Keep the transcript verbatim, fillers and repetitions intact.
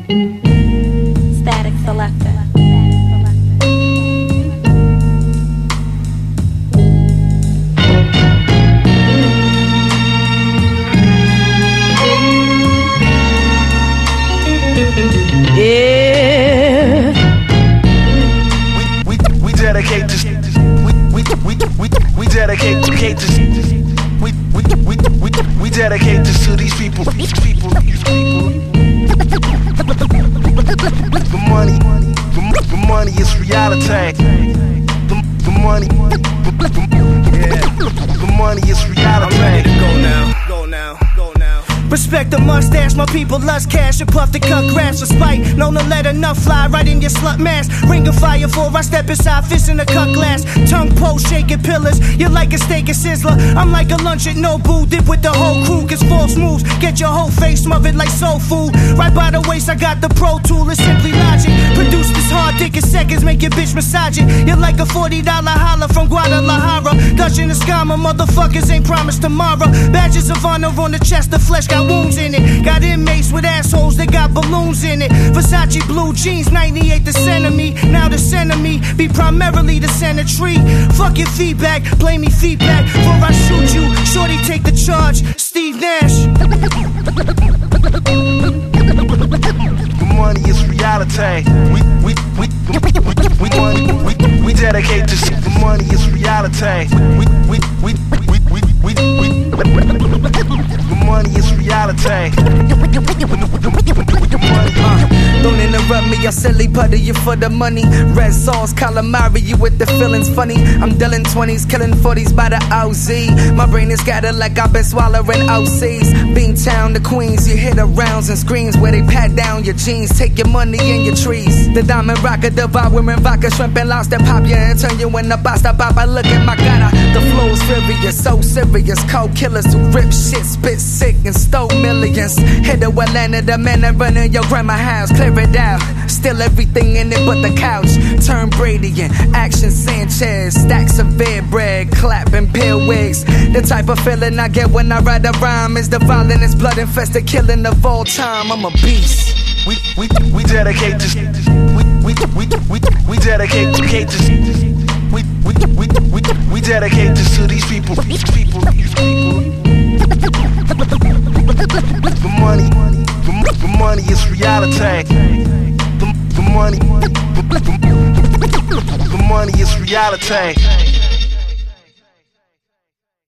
Static Selector. Yeah. We we we dedicate this. We we we we we dedicate dedicate this. We we we we we dedicate this to these people. These people. These people. The money, the, the money is reality. The, the money, the, the, yeah. The money is reality. I'm ready to go now. Go now. Go now. Respect the mustache, my people lust cash and puff to cut grass for spite. Known to let enough fly right in your slut mask. Ring of fire before I step inside, fist in a cut glass. Tongue post shaking pillars, you're like a steak and sizzler. I'm like a lunch at Nobu, dip with the whole crew, cause false moves get your whole face smothered like soul food. Right by the waist, I got the pro tool, it's simply logic. Produce this hard dick in seconds, make your bitch massage it. You're like a forty dollar holler from Guadalajara. Dutching the Skama, motherfuckers ain't promised tomorrow. Badges of honor on the chest, the flesh got wounds in it. Got inmates with assholes that got balloons in it. Versace blue jeans, ninety-eight the cent of me. Now the cent of me be primarily the center tree. Fuck your feedback, blame me feedback. Before I shoot you, shorty take the charge. Steve Nash. The money is reality. We we we we we money we we dedicate this. The money is reality. We we we we we we we. The money is reality. The money. Uh, don't interrupt me, I silly putty you for the money. Red sauce, calamari, you with the feelings funny. I'm dealing twenties, killing forties by the O Z. My brain is scattered like I've been swallowing O Cs. Beantown, the Queens, you hear the rounds and screams where they pat down your jeans, take your money and your trees. The diamond rocker, devouring vodka, shrimp and lobster, pop you and turn you in a pasta pop. I look at my gata, the flow's furious, so serious. Cold killers who rip shit, spit sick and stole millions. Hit the well end of the man and run in your grandma's house, clear it out. Still everything in it but the couch. Turn Brady and Action Sanchez. Stacks of bed bread, clapping pill wigs. The type of feeling I get when I write a rhyme is the violent, blood infested killing of all time. I'm a beast. We we we dedicate this. We we we we we dedicate dedicate this. We we we we we dedicate this to these people. These people. These people. The money, the, the money is reality. The, the money, the, the, the money is reality.